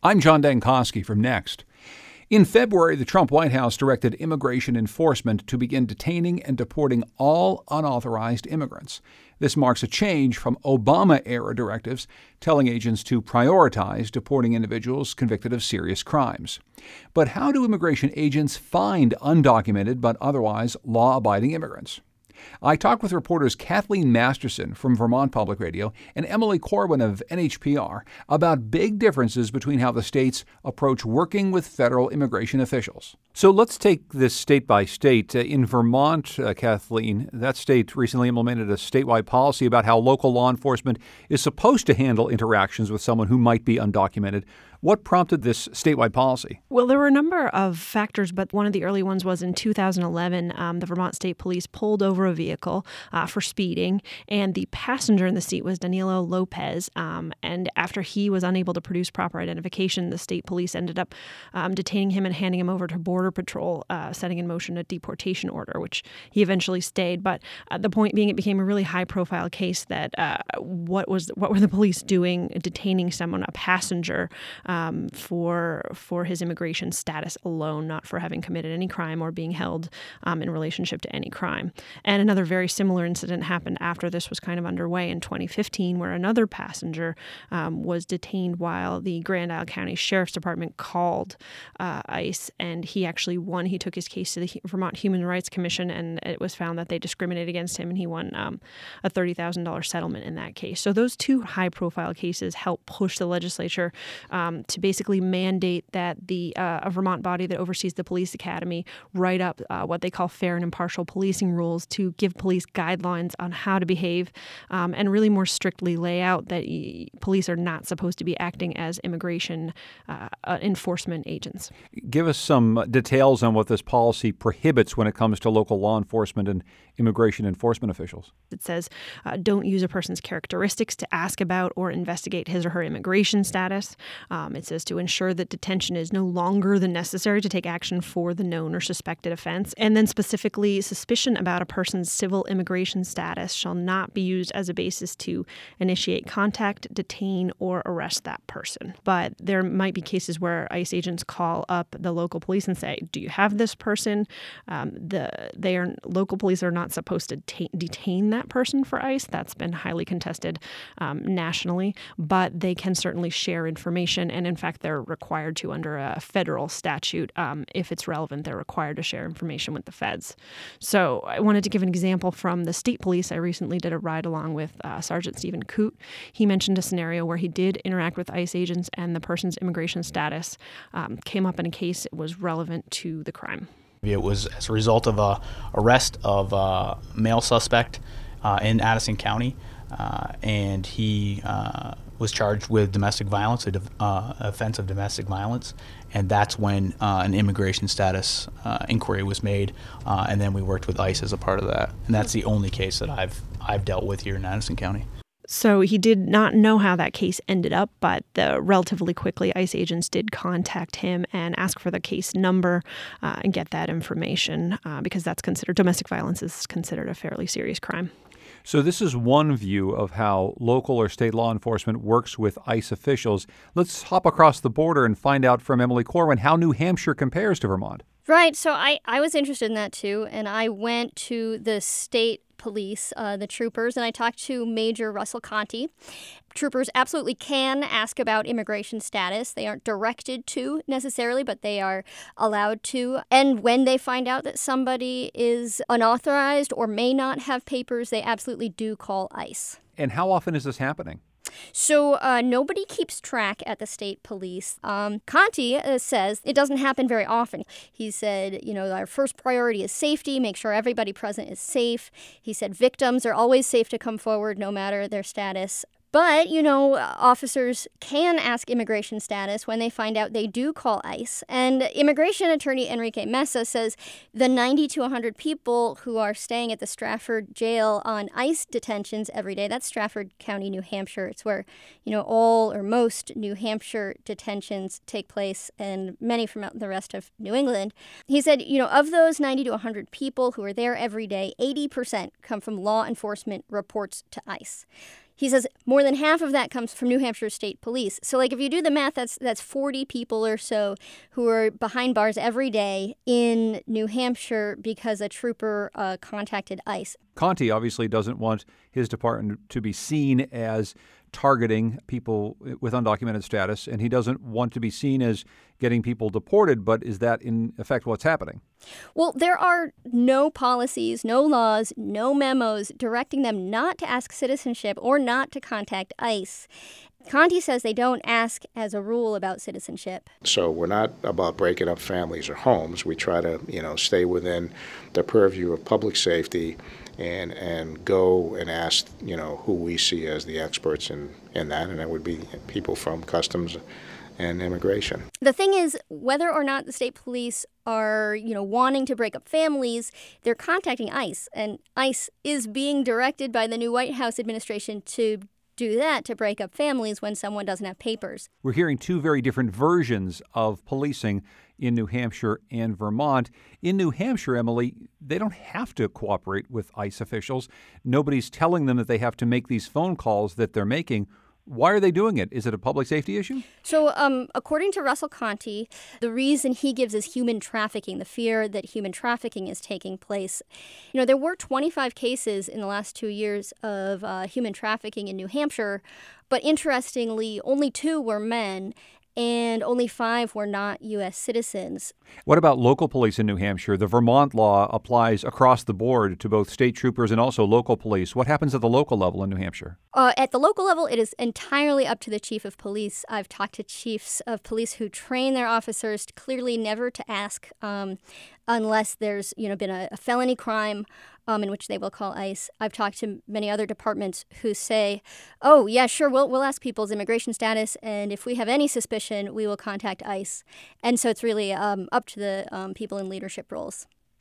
I'm John Dankosky from Next. In February, the Trump White House directed immigration enforcement to begin detaining and deporting all unauthorized immigrants. This marks a change from Obama-era directives telling agents to prioritize deporting individuals convicted of serious crimes. But how do immigration agents find undocumented but otherwise law-abiding immigrants? I talked with reporters Kathleen Masterson from Vermont Public Radio and Emily Corwin of NHPR about big differences between how the states approach working with federal immigration officials. So let's take this state by state. In Vermont, Kathleen, that state recently implemented a statewide policy about how local law enforcement is supposed to handle interactions with someone who might be undocumented. What prompted this statewide policy? Well, there were a number of factors, but one of the early ones was in 2011, the Vermont State Police pulled over a vehicle for speeding, and the passenger in the seat was Danilo Lopez. And after he was unable to produce proper identification, the state police ended up detaining him and handing him over to Border Patrol, setting in motion a deportation order, which he eventually stayed. But the point being, it became a really high-profile case that what were the police doing detaining someone, a passenger, for his immigration status alone, not for having committed any crime or being held in relationship to any crime. And another very similar incident happened after this was kind of underway in 2015, where another passenger was detained while the Grand Isle County Sheriff's Department called ICE, and he actually won. He took his case to the Vermont Human Rights Commission, and it was found that they discriminated against him, and he won a $30,000 settlement in that case. So those two high-profile cases helped push the legislature to basically mandate that a Vermont body that oversees the police academy write up what they call fair and impartial policing rules to give police guidelines on how to behave and really more strictly lay out that police are not supposed to be acting as immigration enforcement agents. Give us some details on what this policy prohibits when it comes to local law enforcement and immigration enforcement officials. It says don't use a person's characteristics to ask about or investigate his or her immigration status. It says to ensure that detention is no longer than necessary to take action for the known or suspected offense. And then specifically, suspicion about a person's civil immigration status shall not be used as a basis to initiate contact, detain, or arrest that person. But there might be cases where ICE agents call up the local police and say, do you have this person? Local police are not supposed to detain that person for ICE. That's been highly contested nationally, but they can certainly share information. And in fact, they're required to under a federal statute. If it's relevant, they're required to share information with the feds. So I wanted to give an example from the state police. I recently did a ride along with Sergeant Stephen Coote. He mentioned a scenario where he did interact with ICE agents and the person's immigration status came up in a case that was relevant to the crime. It was as a result of a arrest of a male suspect in Addison County, and he was charged with domestic violence, offense of domestic violence, and that's when an immigration status inquiry was made, and then we worked with ICE as a part of that. And that's the only case that I've dealt with here in Addison County. So he did not know how that case ended up, but relatively quickly, ICE agents did contact him and ask for the case number and get that information because domestic violence is considered a fairly serious crime. So this is one view of how local or state law enforcement works with ICE officials. Let's hop across the border and find out from Emily Corwin how New Hampshire compares to Vermont. Right. So I was interested in that, too, and I went to the state police, the troopers, and I talked to Major Russell Conti. Troopers absolutely can ask about immigration status. They aren't directed to necessarily, but they are allowed to. And when they find out that somebody is unauthorized or may not have papers, they absolutely do call ICE. And how often is this happening? So nobody keeps track at the state police. Conti says it doesn't happen very often. He said, our first priority is safety, make sure everybody present is safe. He said victims are always safe to come forward no matter their status. But, officers can ask immigration status when they find out they do call ICE. And immigration attorney Enrique Mesa says the 90 to 100 people who are staying at the Stratford jail on ICE detentions every day, that's Stratford County, New Hampshire. It's where, all or most New Hampshire detentions take place and many from the rest of New England. He said, of those 90 to 100 people who are there every day, 80% come from law enforcement reports to ICE. He says more than half of that comes from New Hampshire State Police. So, like, if you do the math, that's 40 people or so who are behind bars every day in New Hampshire because a trooper contacted ICE. Conti obviously doesn't want his department to be seen as targeting people with undocumented status, and he doesn't want to be seen as getting people deported, but is that in effect what's happening? Well, there are no policies, no laws, no memos directing them not to ask citizenship or not to contact ICE. Conti says they don't ask as a rule about citizenship. So we're not about breaking up families or homes. We try to, stay within the purview of public safety and go and ask, who we see as the experts in that, and that would be people from Customs and Immigration. The thing is, whether or not the state police are, wanting to break up families, they're contacting ICE, and ICE is being directed by the new White House administration to do that, to break up families when someone doesn't have papers. We're hearing two very different versions of policing in New Hampshire and Vermont. In New Hampshire, Emily, they don't have to cooperate with ICE officials. Nobody's telling them that they have to make these phone calls that they're making. Why are they doing it? Is it a public safety issue? So according to Russell Conti, the reason he gives is human trafficking, the fear that human trafficking is taking place. There were 25 cases in the last 2 years of human trafficking in New Hampshire, but interestingly, only 2 were men, and only 5 were not U.S. citizens. What about local police in New Hampshire? The Vermont law applies across the board to both state troopers and also local police. What happens at the local level in New Hampshire? At the local level, it is entirely up to the chief of police. I've talked to chiefs of police who train their officers clearly never to ask unless there's been a felony crime in which they will call ICE. I've talked to many other departments who say, oh, yeah, sure, we'll ask people's immigration status, and if we have any suspicion, we will contact ICE. And so it's really up to the people in leadership roles.